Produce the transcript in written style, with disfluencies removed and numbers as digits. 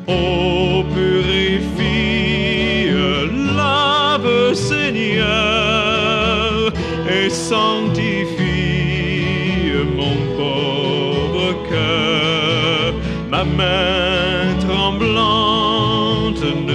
Oh, purifie, lave, Seigneur, et sanctifie mon pauvre cœur. Ma main tremblante ne